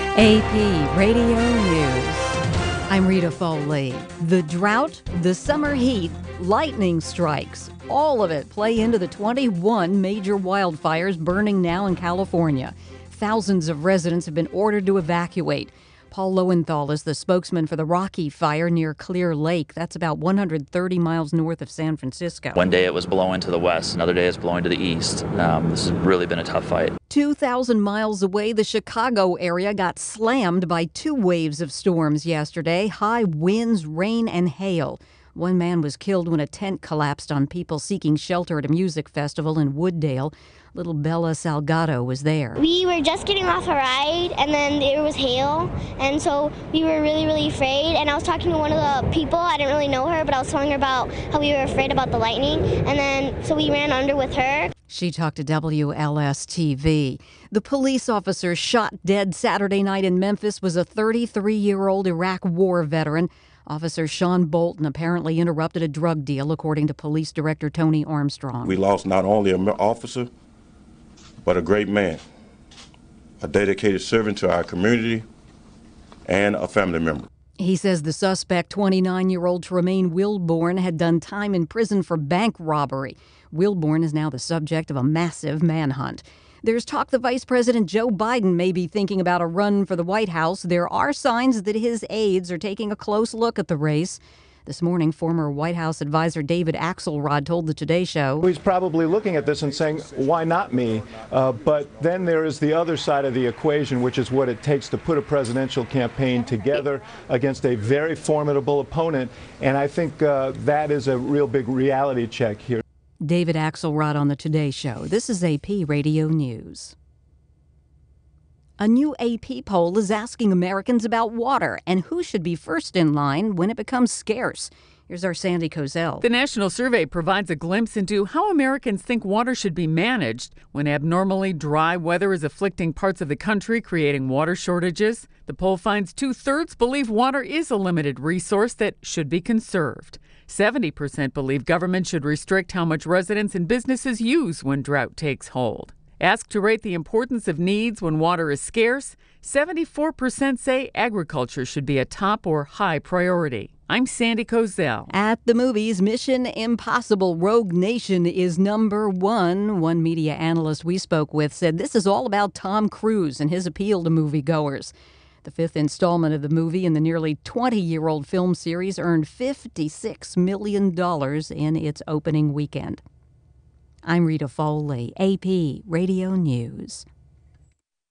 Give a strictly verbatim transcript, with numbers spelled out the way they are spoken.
A P Radio News. I'm Rita Foley. The drought, the summer heat, lightning strikes, all of it play into the twenty-one major wildfires burning now in California. Thousands of residents have been ordered to evacuate. Paul Lowenthal is the spokesman for the Rocky Fire near Clear Lake. That's about one hundred thirty miles north of San Francisco. One day it was blowing to the west, another day it's blowing to the east. Um, this has really been a tough fight. two thousand miles away, the Chicago area got slammed by two waves of storms yesterday. High winds, rain, and hail. One man was killed when a tent collapsed on people seeking shelter at a music festival in Wooddale. Little Bella Salgado was there. We were just getting off a ride, and then there was hail, and so we were really, really afraid. And I was talking to one of the people. I didn't really know her, but I was telling her about how we were afraid about the lightning, and then so we ran under with her. She talked to W L S T V. The police officer shot dead Saturday night in Memphis was a thirty-three-year-old Iraq War veteran. Officer Sean Bolton apparently interrupted a drug deal, according to Police Director Tony Armstrong. We lost not only an officer, but a great man, a dedicated servant to our community, and a family member. He says the suspect, twenty-nine-year-old Tremaine Wilborn, had done time in prison for bank robbery. Wilborn is now the subject of a massive manhunt. There's talk the Vice President Joe Biden may be thinking about a run for the White House. There are signs that his aides are taking a close look at the race. This morning, former White House advisor David Axelrod told the Today Show. He's probably looking at this and saying, why not me? Uh, but then there is the other side of the equation, which is what it takes to put a presidential campaign together against a very formidable opponent. And I think uh, that is a real big reality check here. David Axelrod on the Today Show. This is A P Radio News. A new A P poll is asking Americans about water and who should be first in line when it becomes scarce. Here's our Sandy Kozel. The national survey provides a glimpse into how Americans think water should be managed when abnormally dry weather is afflicting parts of the country, creating water shortages. The poll finds two-thirds believe water is a limited resource that should be conserved. seventy percent believe government should restrict how much residents and businesses use when drought takes hold. Asked to rate the importance of needs when water is scarce, seventy-four percent say agriculture should be a top or high priority. I'm Sandy Kozel. At the movies, Mission Impossible Rogue Nation is number one. One media analyst we spoke with said this is all about Tom Cruise and his appeal to moviegoers. The fifth installment of the movie in the nearly twenty-year-old film series earned fifty-six million dollars in its opening weekend. I'm Rita Foley, A P Radio News.